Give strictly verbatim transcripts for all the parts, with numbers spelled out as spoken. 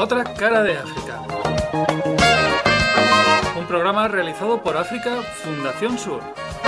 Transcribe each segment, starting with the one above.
otra cara de África. Un programa realizado por África Fundación Sur.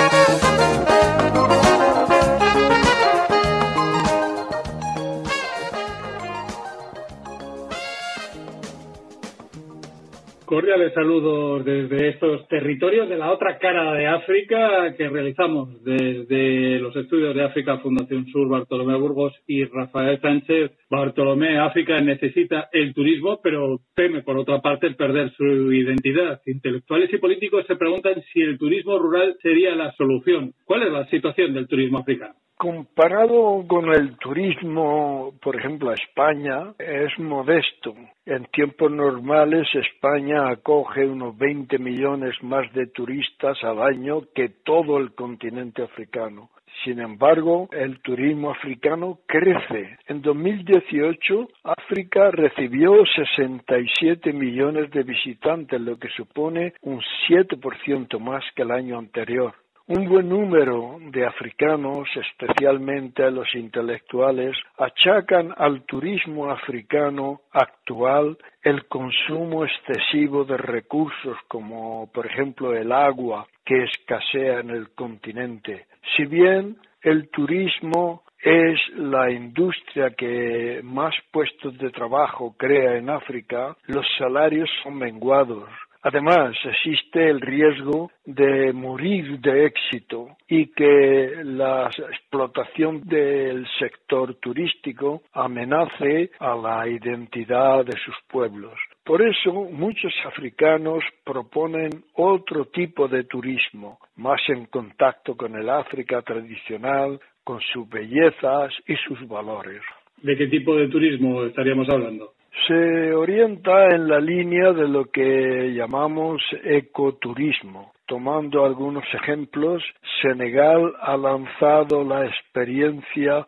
Cordiales saludos desde estos territorios de la otra cara de África que realizamos desde los estudios de África Fundación Sur, Bartolomé Burgos y Rafael Sánchez. Bartolomé, África necesita el turismo, pero teme por otra parte el perder su identidad. Intelectuales y políticos se preguntan si el turismo rural sería la solución. ¿Cuál es la situación del turismo africano? Comparado con el turismo, por ejemplo, a España, es modesto. En tiempos normales, España acoge unos veinte millones más de turistas al año que todo el continente africano. Sin embargo, el turismo africano crece. En dos mil dieciocho, África recibió sesenta y siete millones de visitantes, lo que supone un siete por ciento más que el año anterior. Un buen número de africanos, especialmente los intelectuales, achacan al turismo africano actual el consumo excesivo de recursos como, por ejemplo, el agua que escasea en el continente. Si bien el turismo es la industria que más puestos de trabajo crea en África, los salarios son menguados. Además, existe el riesgo de morir de éxito y que la explotación del sector turístico amenace a la identidad de sus pueblos. Por eso, muchos africanos proponen otro tipo de turismo, más en contacto con el África tradicional, con sus bellezas y sus valores. ¿De qué tipo de turismo estaríamos hablando? Se orienta en la línea de lo que llamamos ecoturismo. Tomando algunos ejemplos, Senegal ha lanzado la experiencia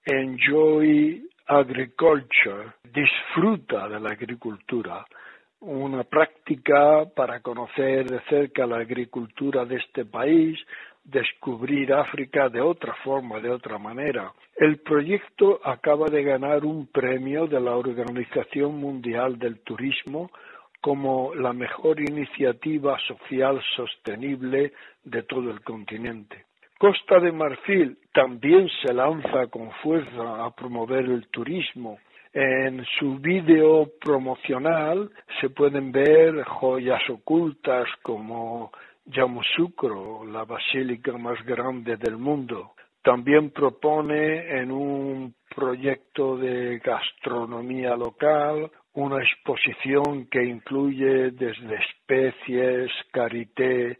Enjoy Agriculture, disfruta de la agricultura, una práctica para conocer de cerca la agricultura de este país, descubrir África de otra forma, de otra manera. El proyecto acaba de ganar un premio de la Organización Mundial del Turismo como la mejor iniciativa social sostenible de todo el continente. Costa de Marfil también se lanza con fuerza a promover el turismo. En su vídeo promocional se pueden ver joyas ocultas como Yamoussoukro, la basílica más grande del mundo. También propone en un proyecto de gastronomía local una exposición que incluye desde especies, karité,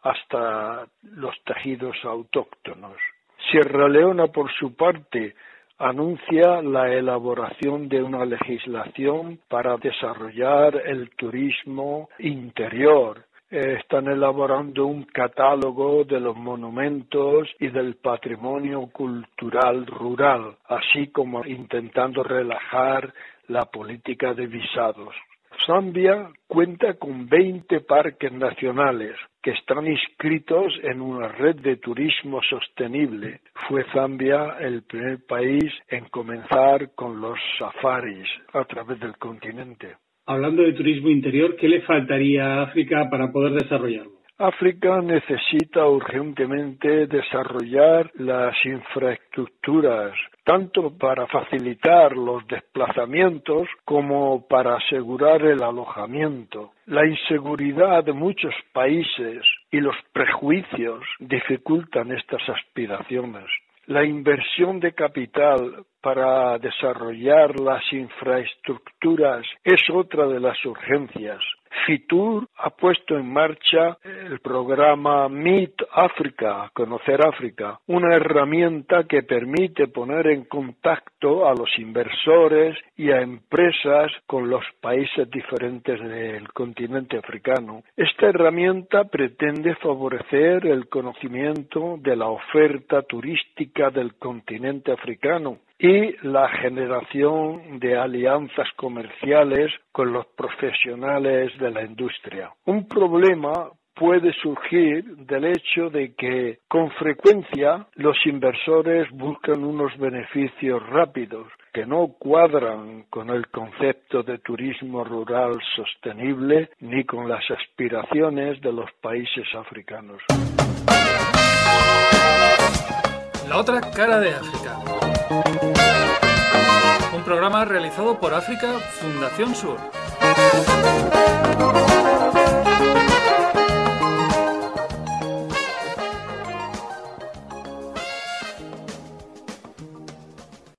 hasta los tejidos autóctonos. Sierra Leona, por su parte, anuncia la elaboración de una legislación para desarrollar el turismo interior. Están elaborando un catálogo de los monumentos y del patrimonio cultural rural, así como intentando relajar la política de visados. Zambia cuenta con veinte parques nacionales que están inscritos en una red de turismo sostenible. Fue Zambia el primer país en comenzar con los safaris a través del continente. Hablando de turismo interior, ¿qué le faltaría a África para poder desarrollarlo? África necesita urgentemente desarrollar las infraestructuras, tanto para facilitar los desplazamientos como para asegurar el alojamiento. La inseguridad de muchos países y los prejuicios dificultan estas aspiraciones. La inversión de capital para desarrollar las infraestructuras es otra de las urgencias. Fitur ha puesto en marcha el programa Meet Africa, Conocer África, una herramienta que permite poner en contacto a los inversores y a empresas con los países diferentes del continente africano. Esta herramienta pretende favorecer el conocimiento de la oferta turística del continente africano y la generación de alianzas comerciales con los profesionales de la industria. Un problema puede surgir del hecho de que con frecuencia los inversores buscan unos beneficios rápidos. que no cuadran con el concepto de turismo rural sostenible ni con las aspiraciones de los países africanos. La otra cara de África. Un programa realizado por África Fundación Sur.